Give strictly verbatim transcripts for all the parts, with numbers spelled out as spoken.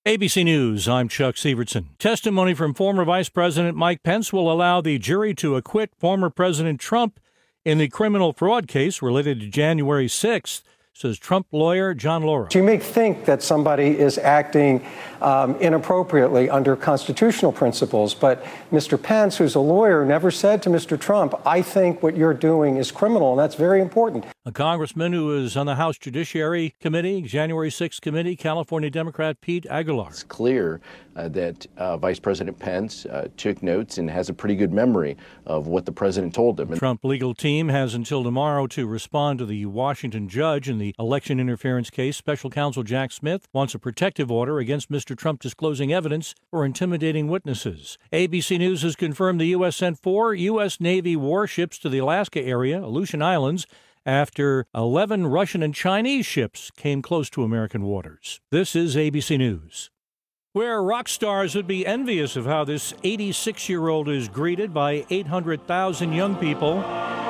A B C News, I'm Chuck Sievertson. Testimony from former Vice President Mike Pence will allow the jury to acquit former President Trump in the criminal fraud case related to January sixth, says Trump lawyer John Lauro. You may think that somebody is acting um, inappropriately under constitutional principles, but Mister Pence, who's a lawyer, never said to Mister Trump, I think what you're doing is criminal, and that's very important. A congressman who is on the House Judiciary Committee, January sixth Committee, California Democrat Pete Aguilar. It's clear uh, that uh, Vice President Pence uh, took notes and has a pretty good memory of what the president told him. The Trump legal team has until tomorrow to respond to the Washington judge in the election interference case. Special counsel Jack Smith wants a protective order against Mister Trump disclosing evidence or intimidating witnesses. A B C News has confirmed the U S sent four U S Navy warships to the Alaska area, Aleutian Islands, after eleven Russian and Chinese ships came close to American waters. This is A B C News. Where rock stars would be envious of how this eighty-six-year-old is greeted by eight hundred thousand young people.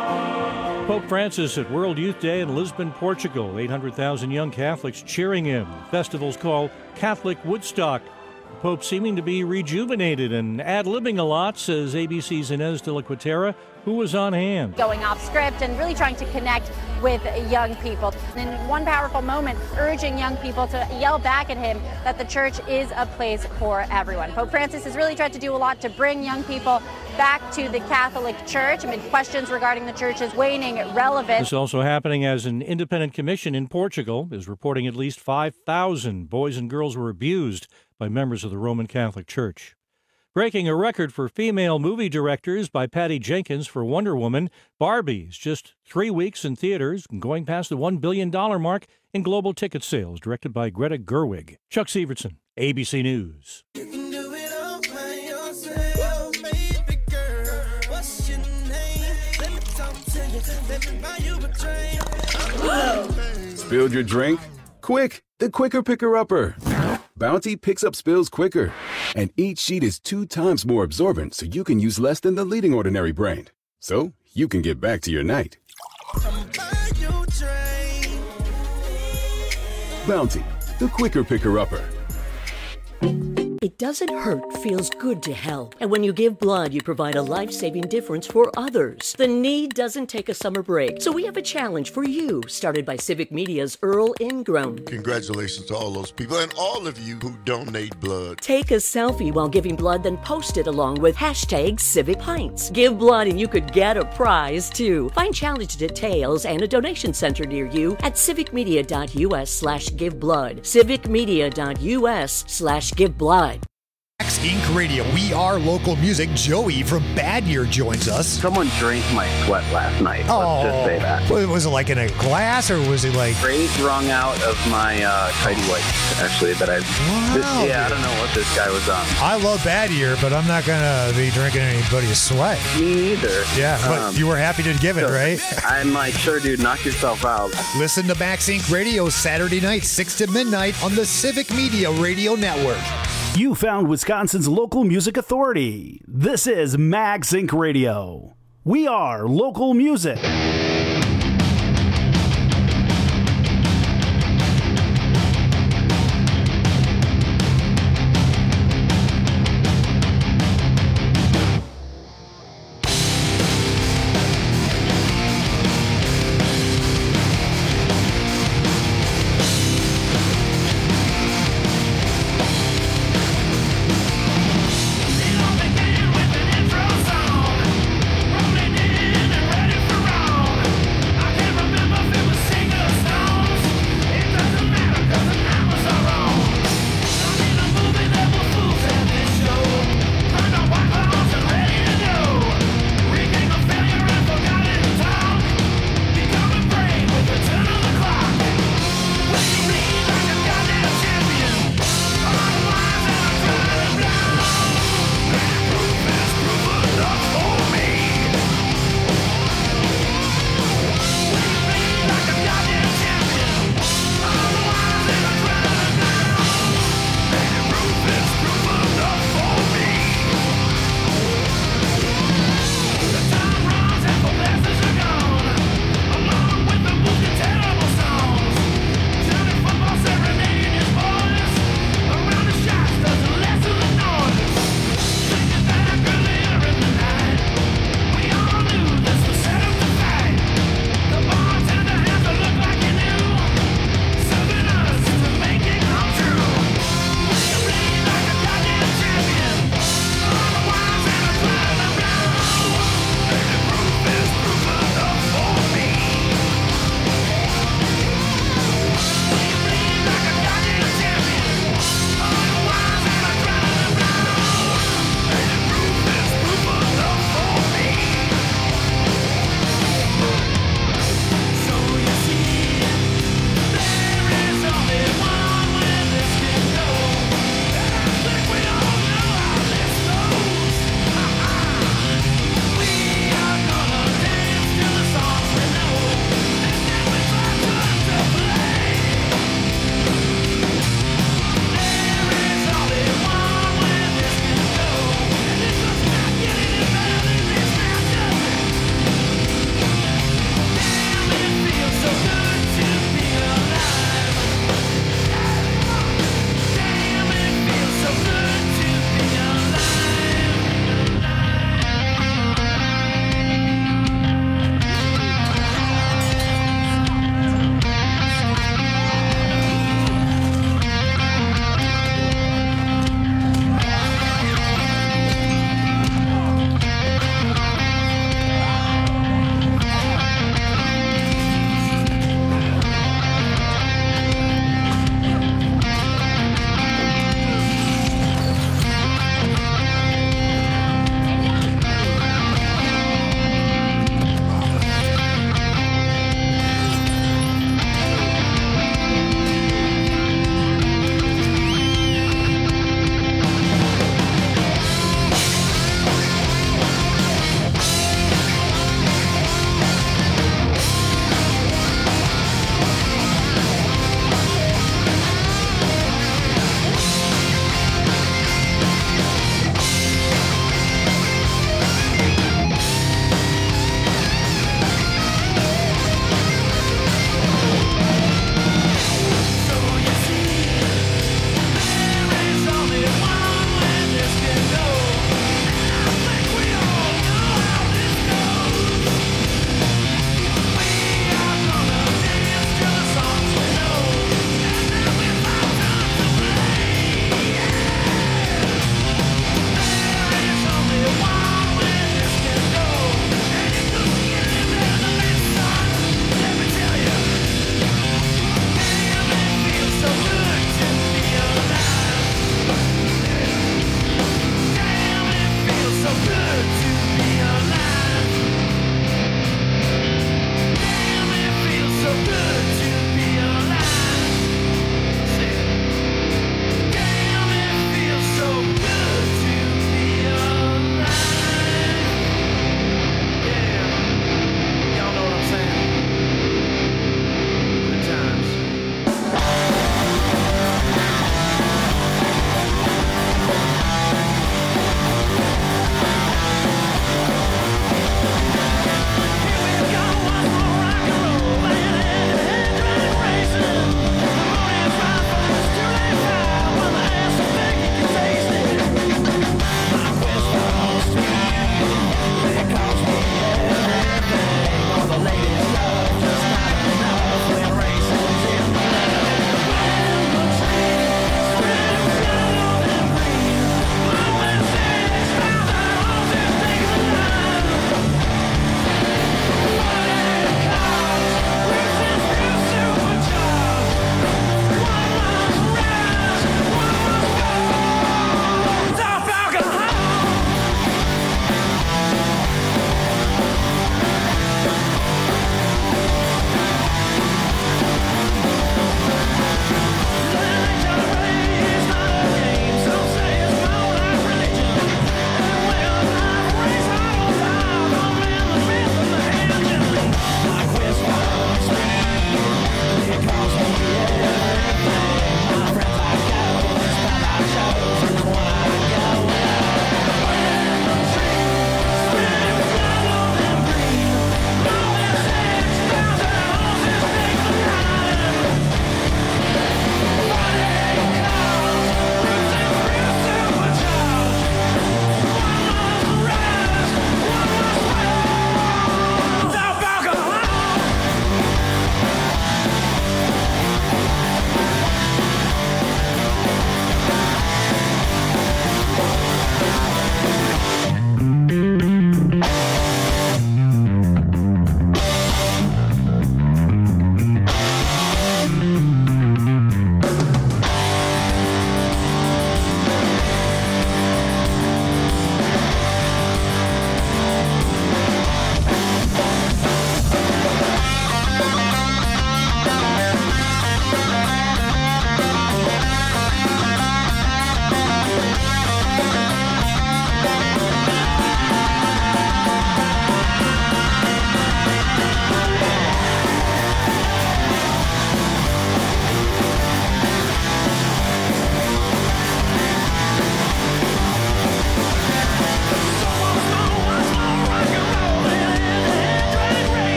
Pope Francis at World Youth Day in Lisbon, Portugal. eight hundred thousand young Catholics cheering him. The festival's called Catholic Woodstock. The Pope seeming to be rejuvenated and ad-libbing a lot, says A B C's Inez de la Quatera, who was on hand. Going off script and really trying to connect with young people. In one powerful moment, urging young people to yell back at him that the church is a place for everyone. Pope Francis has really tried to do a lot to bring young people back to the Catholic Church amid questions regarding the church's waning relevance. This is also happening as an independent commission in Portugal is reporting at least five thousand boys and girls were abused by members of the Roman Catholic Church. Breaking a record for female movie directors by Patty Jenkins for Wonder Woman, Barbie is just three weeks in theaters and going past the one billion dollars mark in global ticket sales, directed by Greta Gerwig. Chuck Sievertson, A B C News. Spilled your drink? Quick, the quicker picker-upper. Bounty picks up spills quicker, and each sheet is two times more absorbent, so you can use less than the leading ordinary brand. So you can get back to your night. Bounty, the quicker picker-upper. It doesn't hurt, feels good to help. And when you give blood, you provide a life-saving difference for others. The need doesn't take a summer break. So we have a challenge for you, started by Civic Media's Earl Ingram. Congratulations to all those people and all of you who donate blood. Take a selfie while giving blood, then post it along with hashtag Civic Pints. Give blood and you could get a prize, too. Find challenge details and a donation center near you at civicmedia.us slash give blood. civicmedia.us slash give blood. Max Incorporated. Radio. We are local music. Joey from Bad Year joins us. Someone drank my sweat last night. Oh, let's just say that. Was it like in a glass or was it like... Straight wrung out of my uh, tidy whities, actually, that I... Wow. This, yeah, I don't know what this guy was on. I love Bad Year, but I'm not going to be drinking anybody's sweat. Me neither. Yeah, but um, you were happy to give it, so right? I'm like, sure, dude, knock yourself out. Listen to Max Incorporated. Radio Saturday night, six to midnight on the Civic Media Radio Network. You found Wisconsin's local music authority. This is Max Incorporated. Radio. We are local music. Spilled your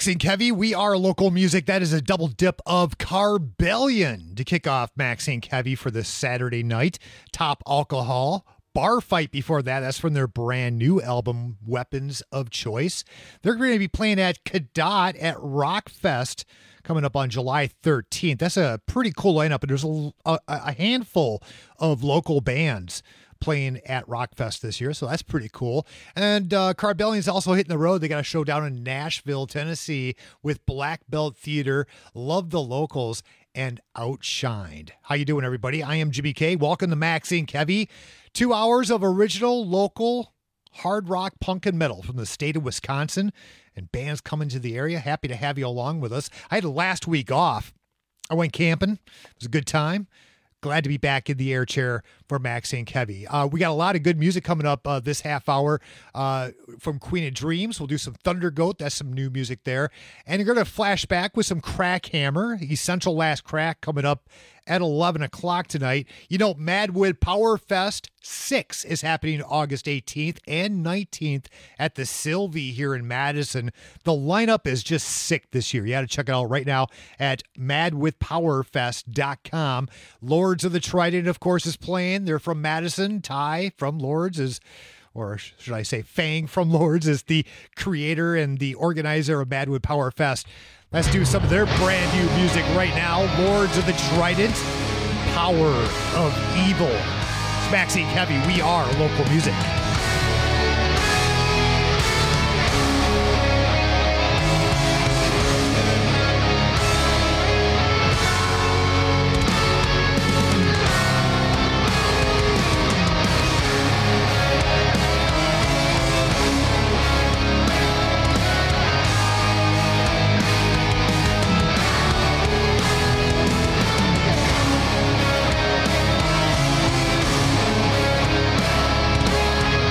Max and Kevy, we are local music. That is a double dip of Carbellion to kick off Max and Kevy for this Saturday night. Top Alcohol. Bar Fight before that. That's from their brand new album, Weapons of Choice. They're going to be playing at Cadott at Rockfest coming up on July thirteenth. That's a pretty cool lineup, and there's a, a, a handful of local bands playing at Rockfest this year, so that's pretty cool. And uh, Carbellion's also hitting the road. They got a show down in Nashville, Tennessee with Black Belt Theater, Love the Locals, and Outshined. How you doing, everybody? I am Jimmy K. Welcome to Max and Kevy. Two hours of original, local, hard rock, punk, and metal from the state of Wisconsin, and bands coming to the area. Happy to have you along with us. I had a last week off. I went camping. It was a good time. Glad to be back in the air chair for Max and Kevy. Uh, we got a lot of good music coming up uh, this half hour uh, from Queen of Dreams. We'll do some Thunder Goat. That's some new music there. And you're going to flash back with some Crack Hammer, Essential Last Crack, coming up at eleven o'clock tonight. You know, Madwood Power Fest six is happening August eighteenth and nineteenth at the Sylvie here in Madison. The lineup is just sick this year. You got to check it out right now at mad with power fest dot com. Lords of the Trident, of course, is playing. They're from Madison. Ty from Lords is, or should I say Fang from Lords, is the creator and the organizer of Madwood Power Fest. Let's do some of their brand new music right now. Lords of the Trident, Power of Evil. It's Maxine Kevy. We are local music. We'll be right back.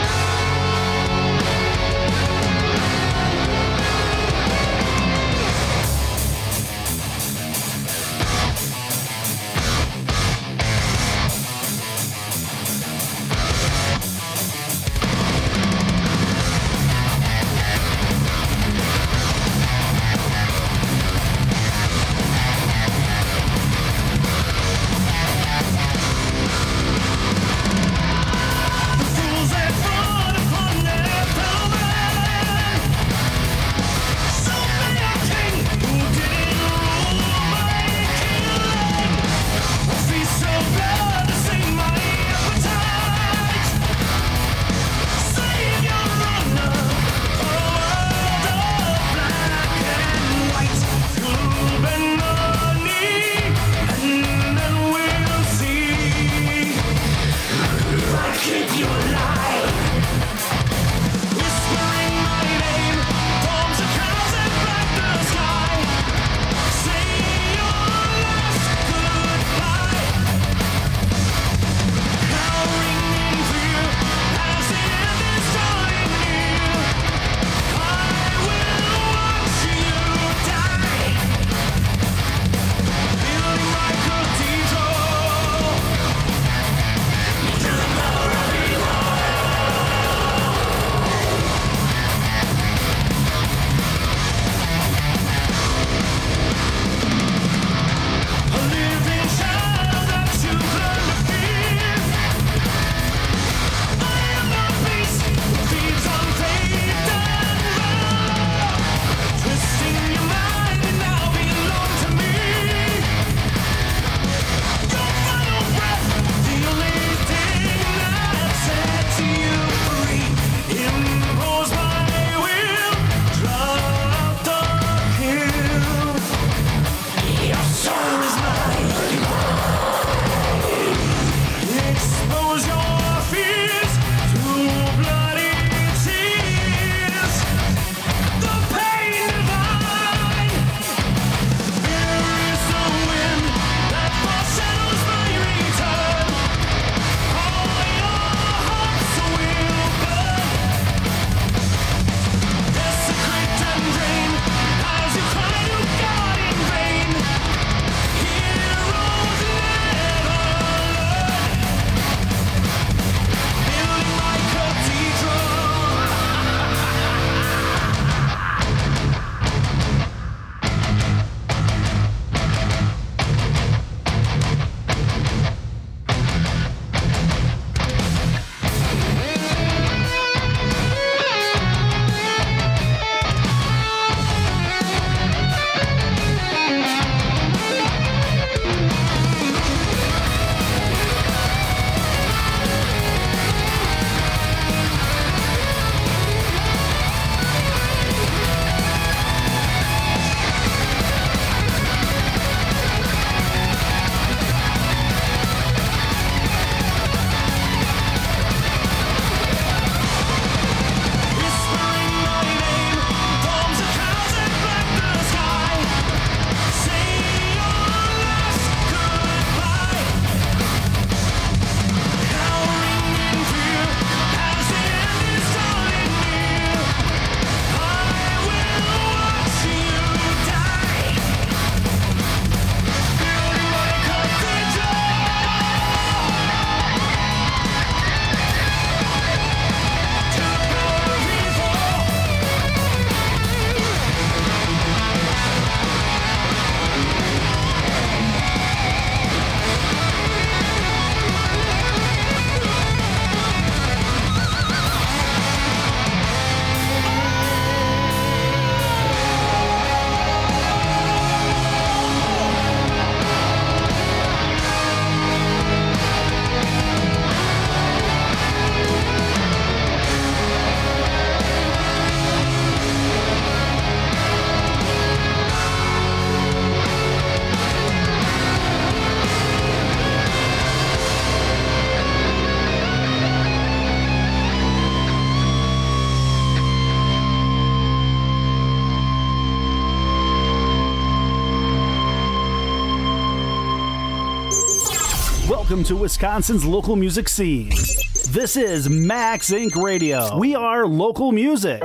welcome to Wisconsin's local music scene. This is Max Incorporated. Radio. We are local music.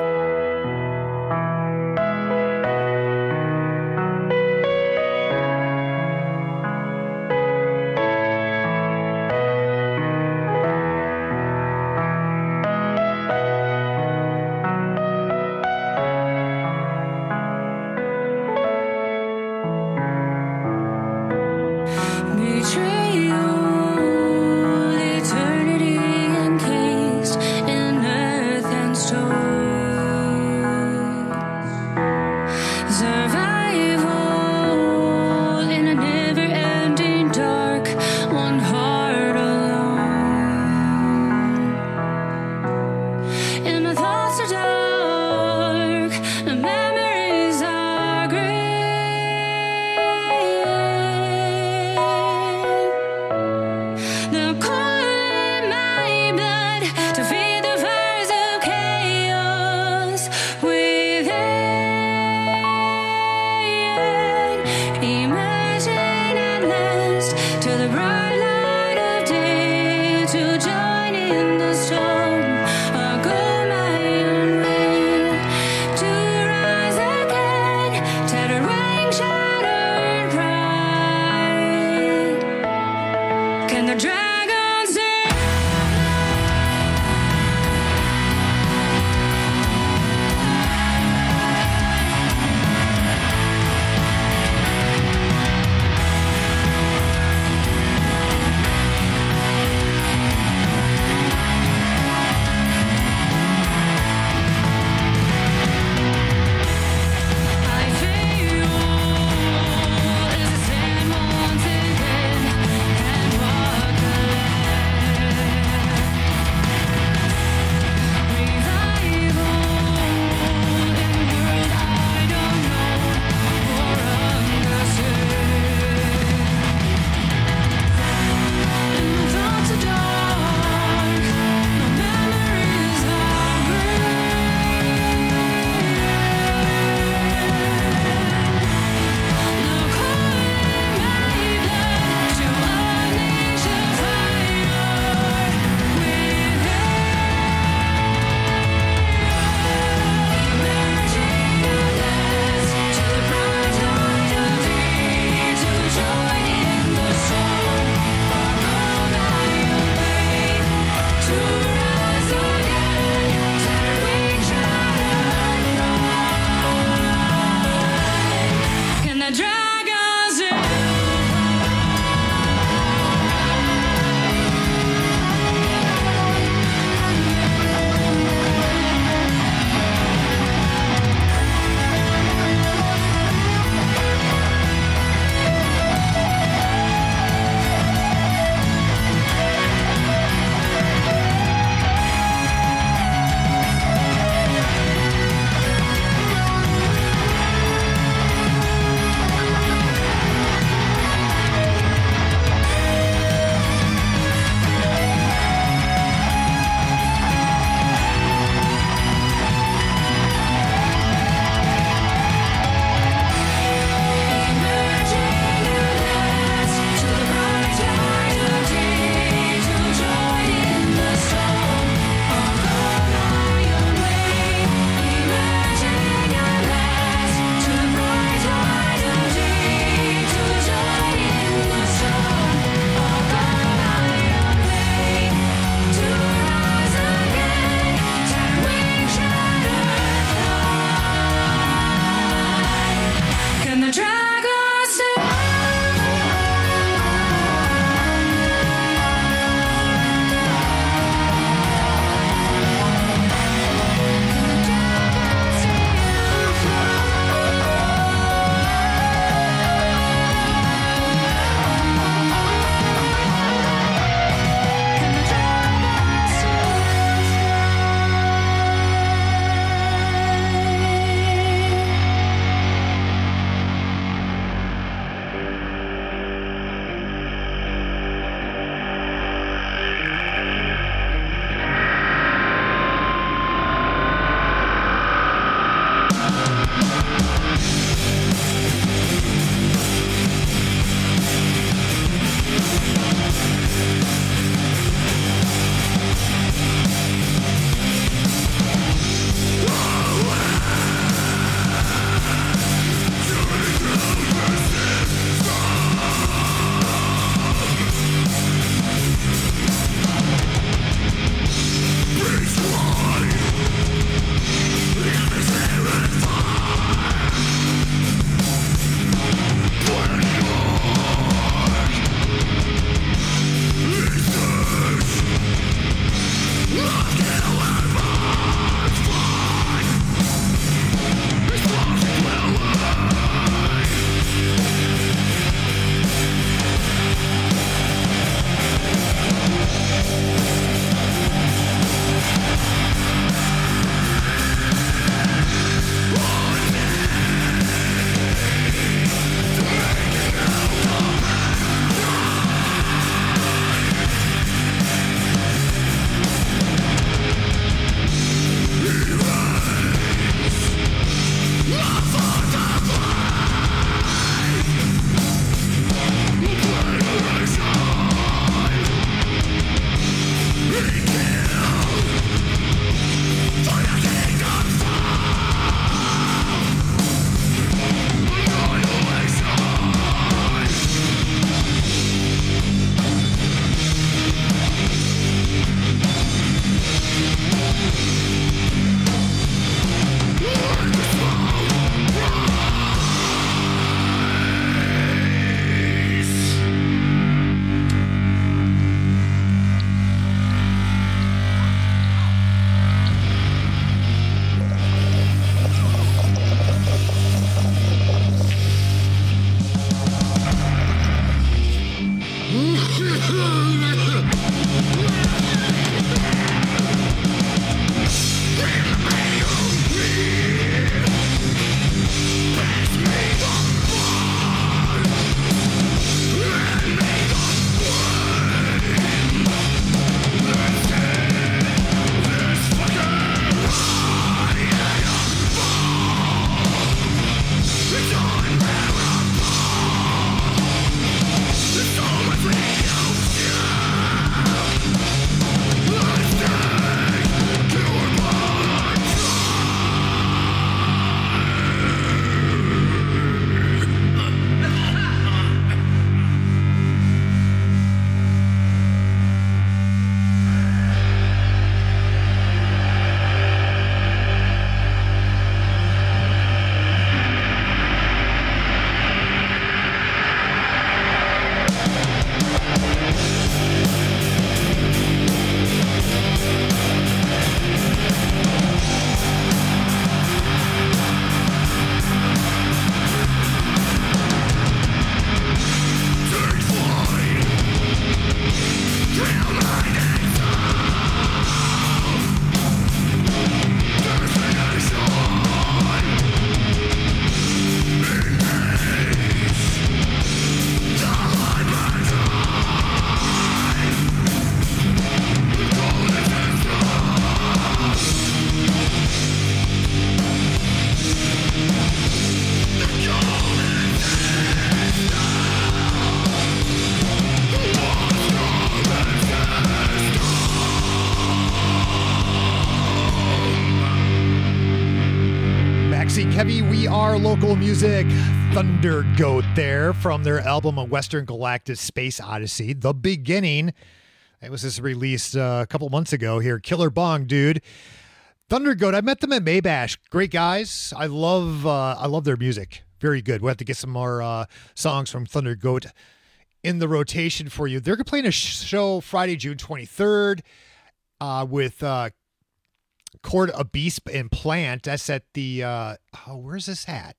Are Local Music. Thunder Goat there from their album A Western Galactic Space Odyssey, The Beginning. It was just released uh, a couple months ago here. Killer Bong, dude. Thunder Goat, I met them at Maybash. Great guys. I love uh, I love their music. Very good. We'll have to get some more uh, songs from Thunder Goat in the rotation for you. They're playing a show Friday, June twenty-third uh, with uh, Court Obese and Plant. That's at the, uh, oh, where's this at?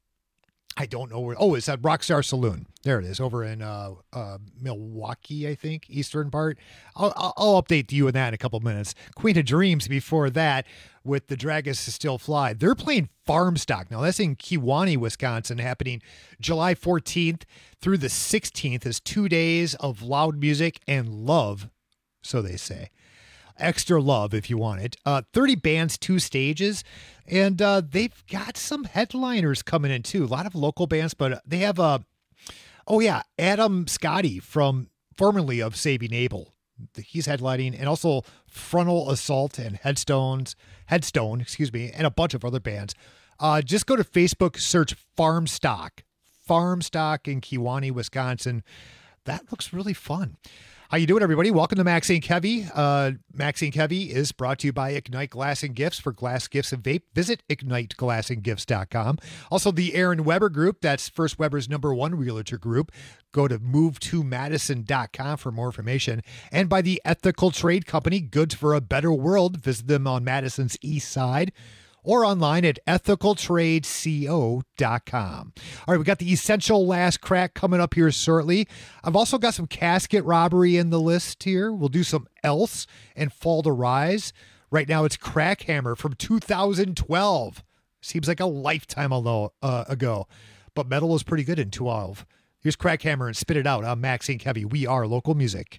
I don't know where. Oh, it's at Rockstar Saloon. There it is, over in uh, uh, Milwaukee, I think, eastern part. I'll, I'll, I'll update you on that in a couple minutes. Queen of Dreams before that with The Dragons Still Fly. They're playing Farm Stock. Now, that's in Kewaunee, Wisconsin, happening July fourteenth through the sixteenth. Is two days of loud music and love, so they say. Extra love if you want it. Uh, thirty bands, two stages. And uh, they've got some headliners coming in too. A lot of local bands, but they have a, uh, oh yeah, Adam Scotty from formerly of Saving Abel. He's headlining, and also Frontal Assault and Headstones, Headstone, excuse me, and a bunch of other bands. Uh, just go to Facebook, search Farm Stock. Farm Stock in Kewaunee, Wisconsin. That looks really fun. How you doing, everybody? Welcome to Maxine Heavy. Uh, Maxine Heavy is brought to you by Ignite Glass and Gifts. For glass gifts and vape, visit ignite glass and gifts dot com. Also, the Aaron Weber Group. That's First Weber's number one realtor group. Go to move to madison dot com for more information. And by the Ethical Trade Company, Goods for a Better World. Visit them on Madison's east side, or online at ethical trade co dot com. All right, we got the Essential Last Crack coming up here shortly. I've also got some Casket Robbery in the list here. We'll do some Else and Fall to Rise. Right now, it's Crackhammer from two thousand twelve. Seems like a lifetime ago, uh, ago. But metal was pretty good in twelve. Here's Crackhammer and Spit It Out on Maxine Heavy. We are local music.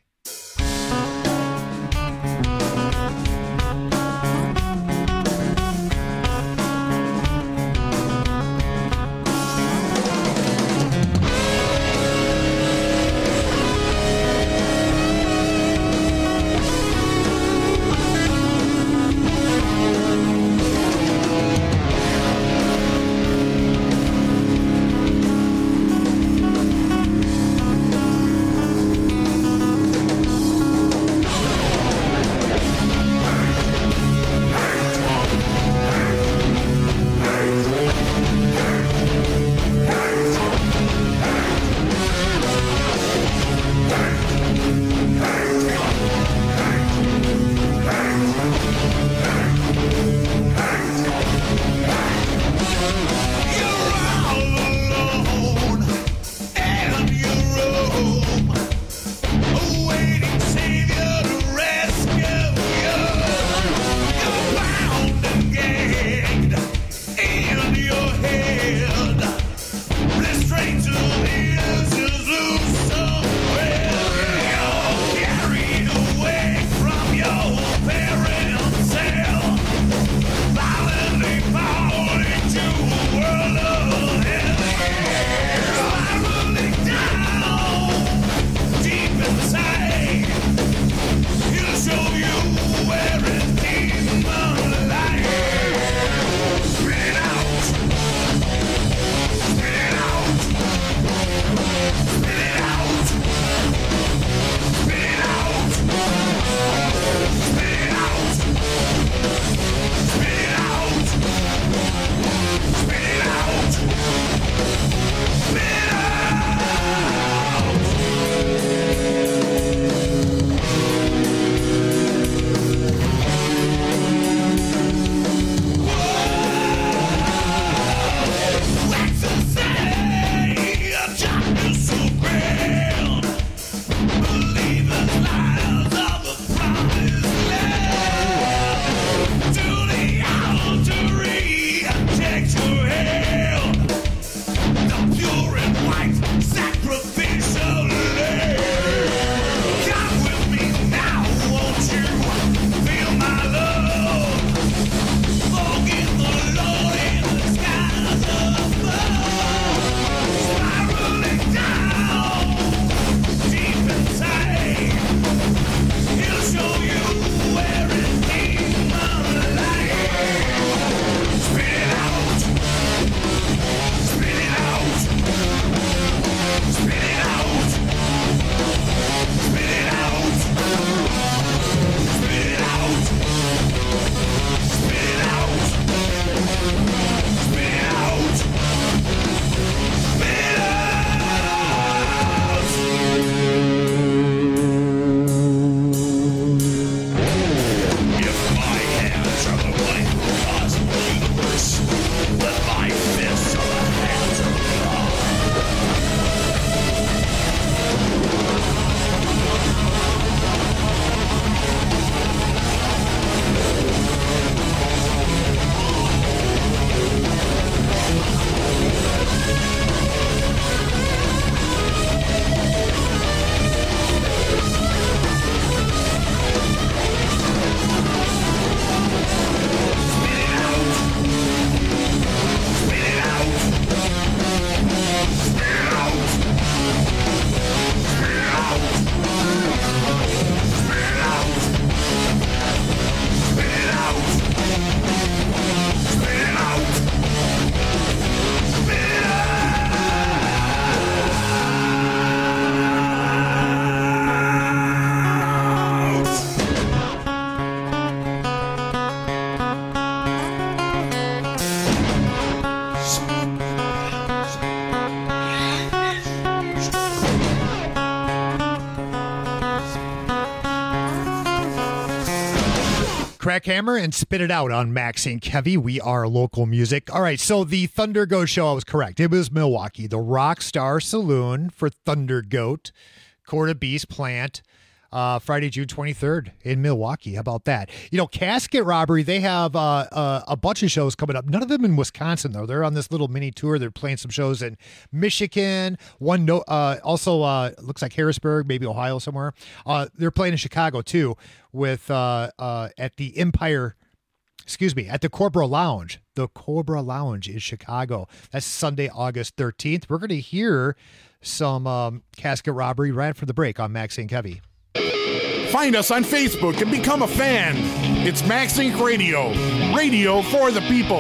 crack hammer and spit it out on Max and Kevy. We are local music. All right, so the Thunder Goat show, I was correct. It was Milwaukee, the Rockstar Saloon for Thunder Goat, Court of Beast Plant, uh, Friday, June twenty-third in Milwaukee. How about that? You know, Casket Robbery, they have uh, uh, a bunch of shows coming up. None of them in Wisconsin, though. They're on this little mini tour. They're playing some shows in Michigan. One, no, uh, also uh, looks like Harrisburg, maybe Ohio somewhere. Uh, they're playing in Chicago, too, with uh, uh, at the Empire, excuse me, at the Cobra Lounge. The Cobra Lounge in Chicago. That's Sunday, August thirteenth. We're going to hear some um, Casket Robbery right after the break on Max and Kevy. Find us on Facebook and become a fan. It's Max Inc Radio, radio for the people.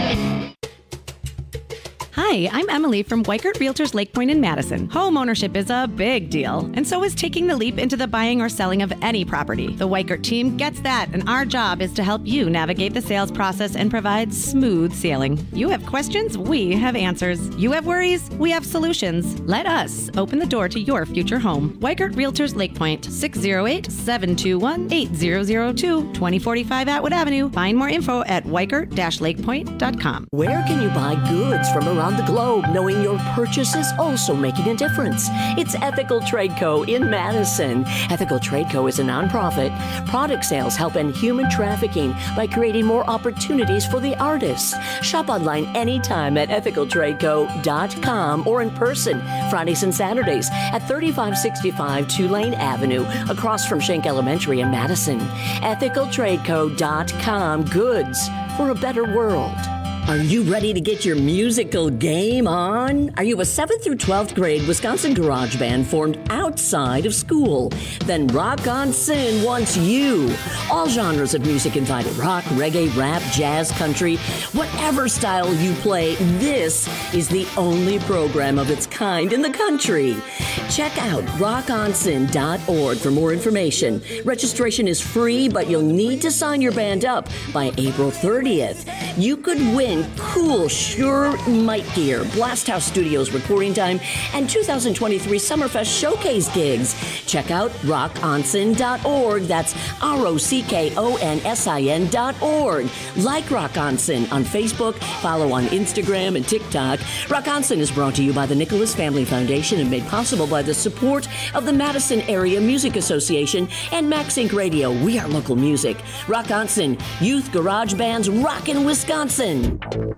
Hi, I'm Emily from Weikert Realtors Lake Point in Madison. Home ownership is a big deal, and so is taking the leap into the buying or selling of any property. The Weikert team gets that, and our job is to help you navigate the sales process and provide smooth sailing. You have questions, we have answers. You have worries, we have solutions. Let us open the door to your future home. Weikert Realtors Lake Point, six oh eight, seven two one, eight zero zero two, twenty forty-five Atwood Avenue. Find more info at weikert dash lakepoint dot com. Where can you buy goods from around the globe, knowing your purchase is also making a difference? It's Ethical Trade Co. in Madison. Ethical Trade Co. is a nonprofit. Product sales help end human trafficking by creating more opportunities for the artists. Shop online anytime at ethical trade co dot com or in person Fridays and Saturdays at thirty-five sixty-five Tulane Avenue across from Schenck Elementary in Madison. ethical trade co dot com. Goods for a better world. Are you ready to get your musical game on? Are you a seventh through twelfth grade Wisconsin garage band formed outside of school? Then Rock On Sin wants you. All genres of music invited: rock, reggae, rap, jazz, country, whatever style you play, this is the only program of its kind in the country. Check out rock on sin dot org for more information. Registration is free, but you'll need to sign your band up by April thirtieth. You could win cool Sure Might gear, Blast House Studios recording time, and two thousand twenty-three Summerfest showcase gigs. Check out rock on sin dot org. That's R O C K O N S I N dot org. Like Rock On Sin on Facebook, follow on Instagram and TikTok. Rock On Sin is brought to you by the Nicholas Family Foundation and made possible by the support of the Madison Area Music Association and Max Inc Radio. We are local music. Rock On Sin, youth garage bands rockin' Wisconsin.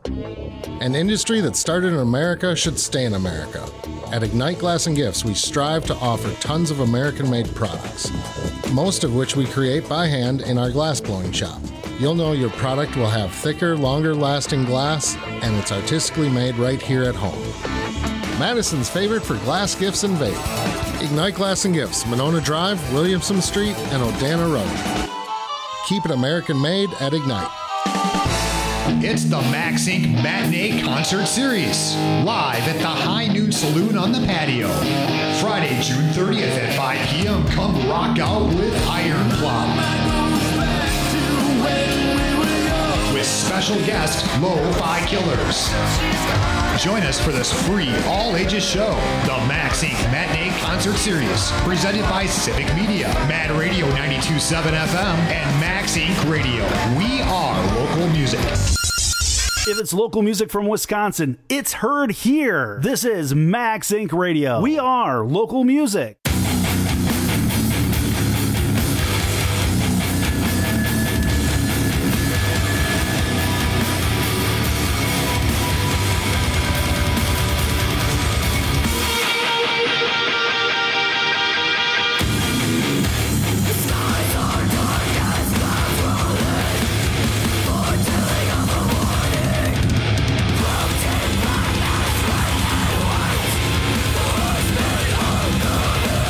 An industry that started in America should stay in America. At Ignite Glass and Gifts, we strive to offer tons of American-made products, most of which we create by hand in our glass blowing shop. You'll know your product will have thicker, longer-lasting glass, and it's artistically made right here at home. Madison's favorite for glass gifts and vape. Ignite Glass and Gifts, Monona Drive, Williamson Street, and Odana Road. Keep it American-made at Ignite. It's the Max Incorporated. Matinee Concert Series, live at the High Noon Saloon on the patio. Friday, June thirtieth at five p.m. Come rock out with Iron Plum. With special guest, Lo-Fi Killers. Join us for this free all-ages show, the Max Incorporated. Matinee Concert Series, presented by Civic Media, Mad Radio ninety-two point seven F M, and Max Incorporated Radio. We are local music. If it's local music from Wisconsin, it's heard here. This is Max Incorporated Radio. We are local music. Thank you.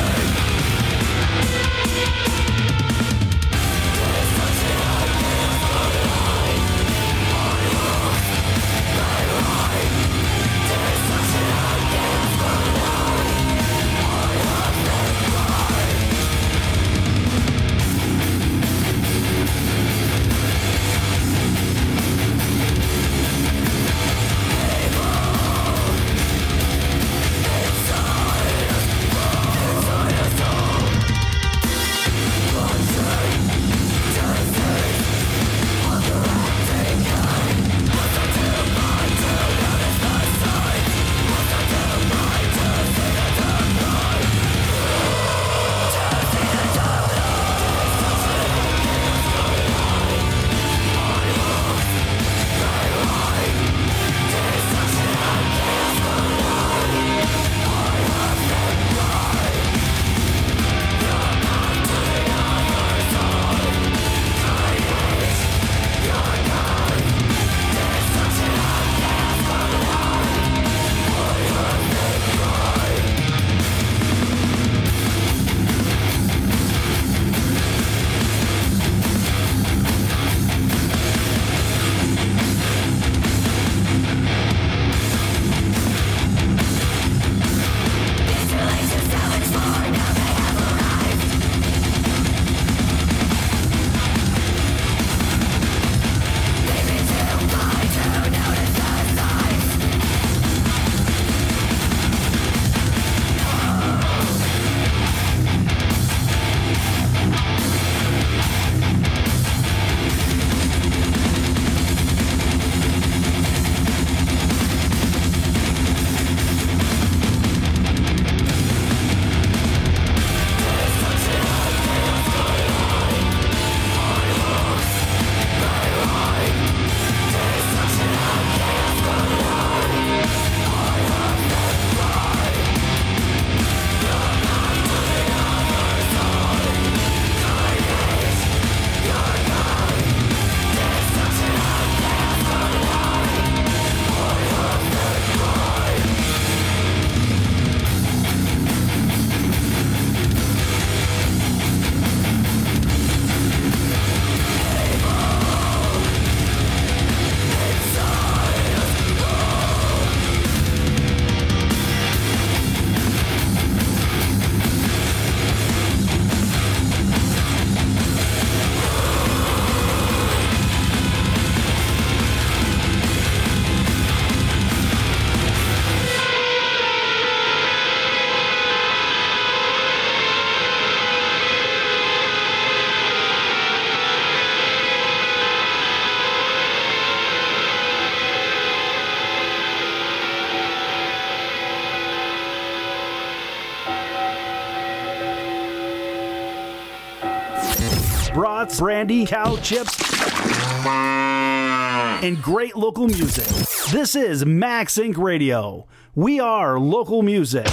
brats, brandy, cow chips, and great local music. This is Max Inc Radio. We are local music.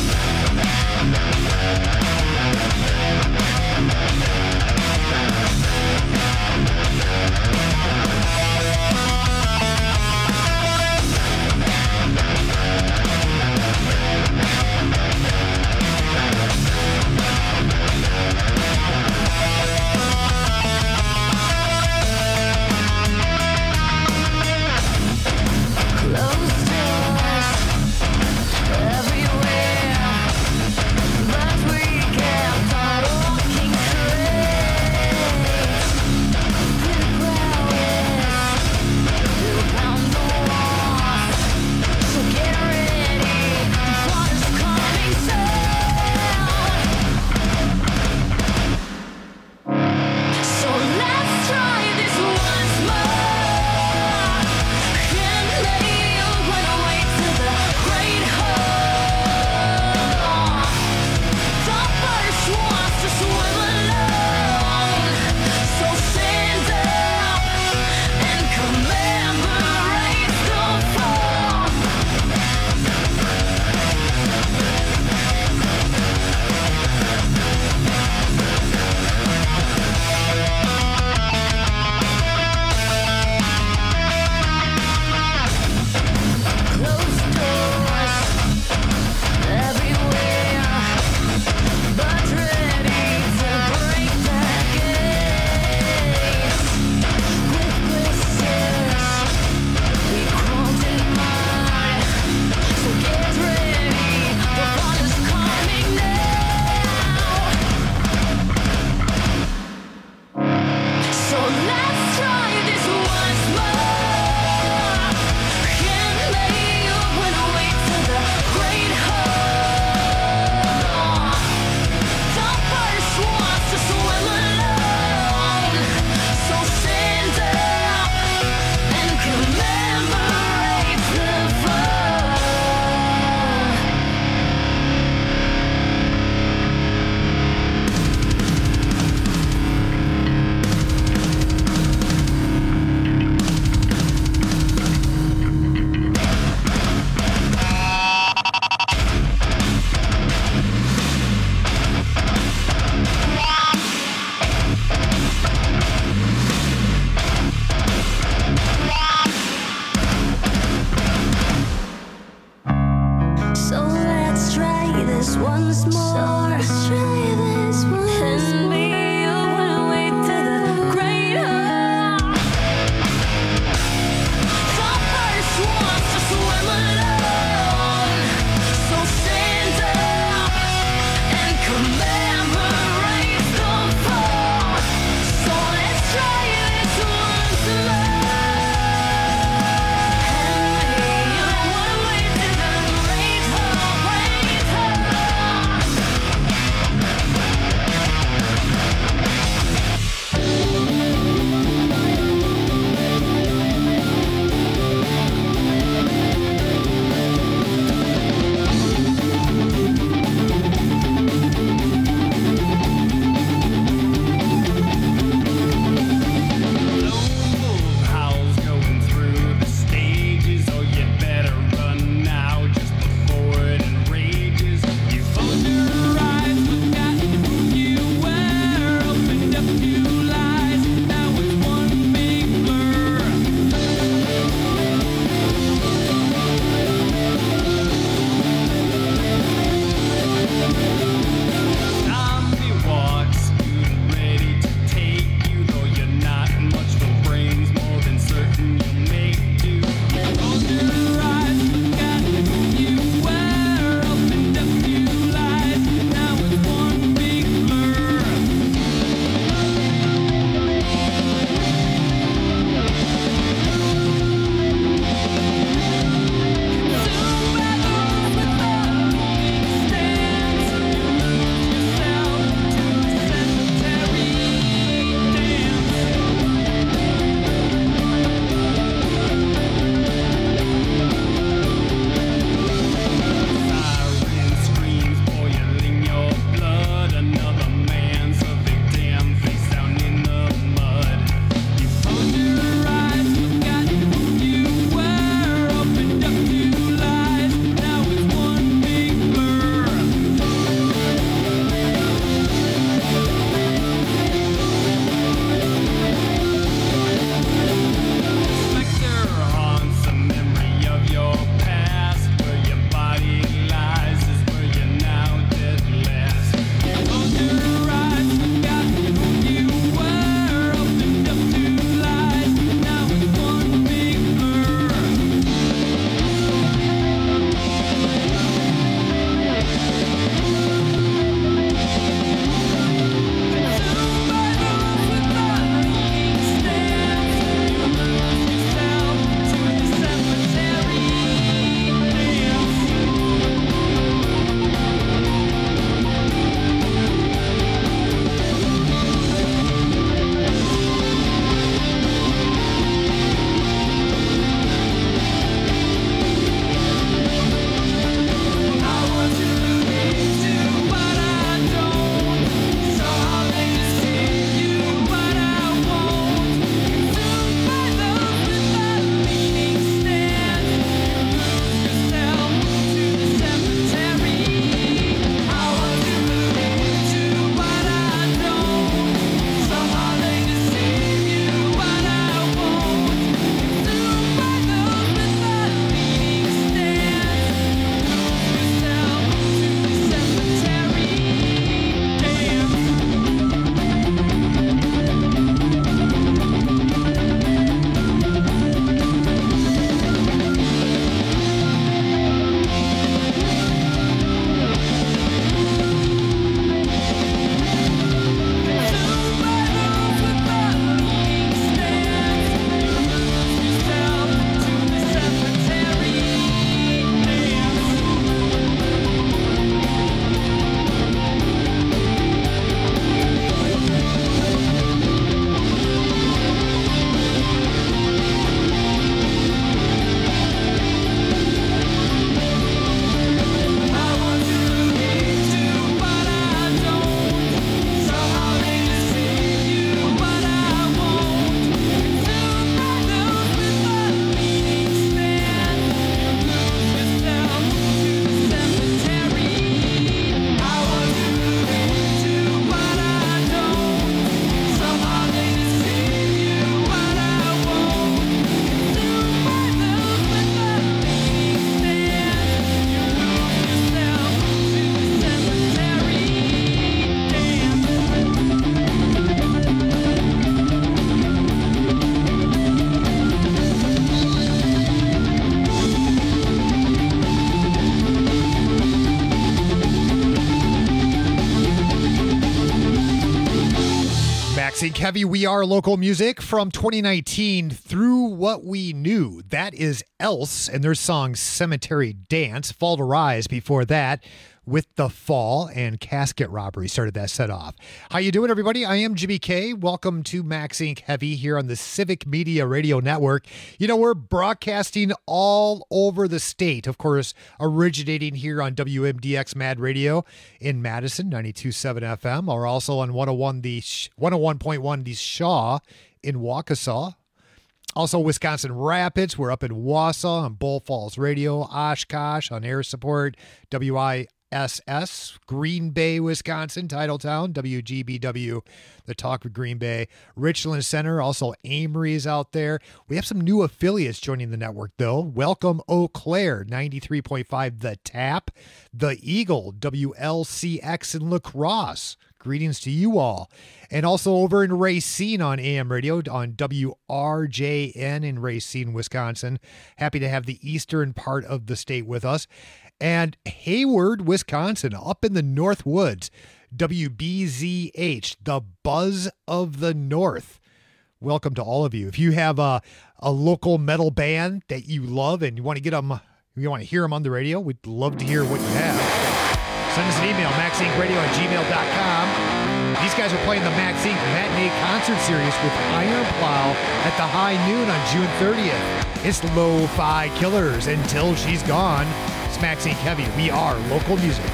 Maxine Kevy, we are local music from twenty nineteen through what we knew. That is Else and their song Cemetery Dance. Fall to Rise before that with The Fall and Casket Robbery started that set off. How you doing, everybody? I am Jimmy K. Welcome to Maxine Kevy here on the Civic Media Radio Network. You know, we're broadcasting all over the state, of course, originating here on W M D X Mad Radio in Madison, ninety-two point seven F M, or also on one oh one the one oh one point one the Shaw in Waukesha. Also, Wisconsin Rapids. We're up in Wausau on Bull Falls Radio, Oshkosh on air support, W I S S, Green Bay, Wisconsin, Titletown, W G B W, The Talk with Green Bay, Richland Center, also Amory's out there. We have some new affiliates joining the network, though. Welcome, Eau Claire, ninety-three point five, The Tap, The Eagle, W L C X in La Crosse. Greetings to you all. And also over in Racine on A M radio on W R J N in Racine, Wisconsin. Happy to have the eastern part of the state with us. And Hayward, Wisconsin, up in the North Woods, W B Z H, the Buzz of the North. Welcome to all of you. If you have a, a local metal band that you love and you want to get them, you want to hear them on the radio, we'd love to hear what you have. Send us an email, maxinkradio at gmail dot com. These guys are playing the Max Incorporated Matinee Concert Series with Iron Plow at the High Noon on June thirtieth. It's Lo-Fi Killers Until She's Gone. It's Max Incorporated. We are local music.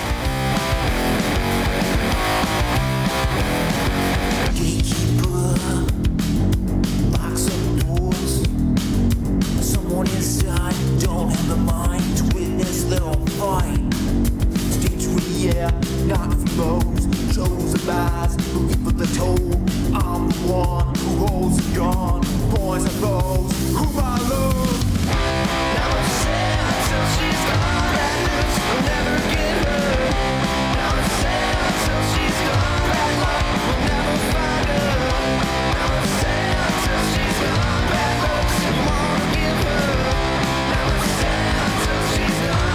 Gatekeeper, locks up doors. Someone inside don't have the mind to witness their own fight. Yeah, not for those shows of eyes who give up the toll. I'm the one who holds the gun. Boys are those whom I love. Now I'm sad until she's gone. Bad news will never get her. Now I'm sad until she's gone. Bad luck will never find her. Now I'm sad until she's gone. Bad looks you wanna give her. Now I'm sad until she's gone.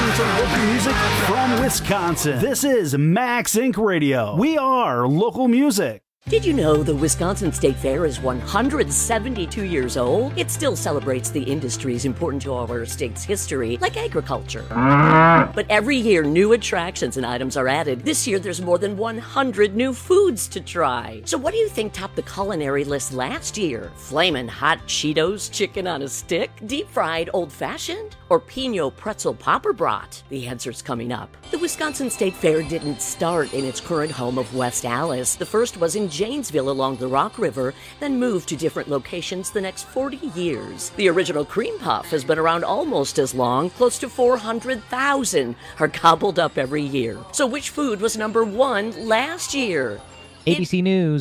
to local music from Wisconsin. This is Max Incorporated. Radio. We are local music. Did you know the Wisconsin State Fair is one hundred seventy-two years old? It still celebrates the industries important to our state's history, like agriculture. But every year, new attractions and items are added. This year, there's more than one hundred new foods to try. So what do you think topped the culinary list last year? Flamin' hot Cheetos chicken on a stick? Deep-fried old-fashioned? Or Pinot pretzel popper brat? The answer's coming up. The Wisconsin State Fair didn't start in its current home of West Allis. The first was in Janesville along the Rock River, then moved to different locations the next forty years. The original cream puff has been around almost as long. Close to four hundred thousand are gobbled up every year. So which food was number one last year? A B C News.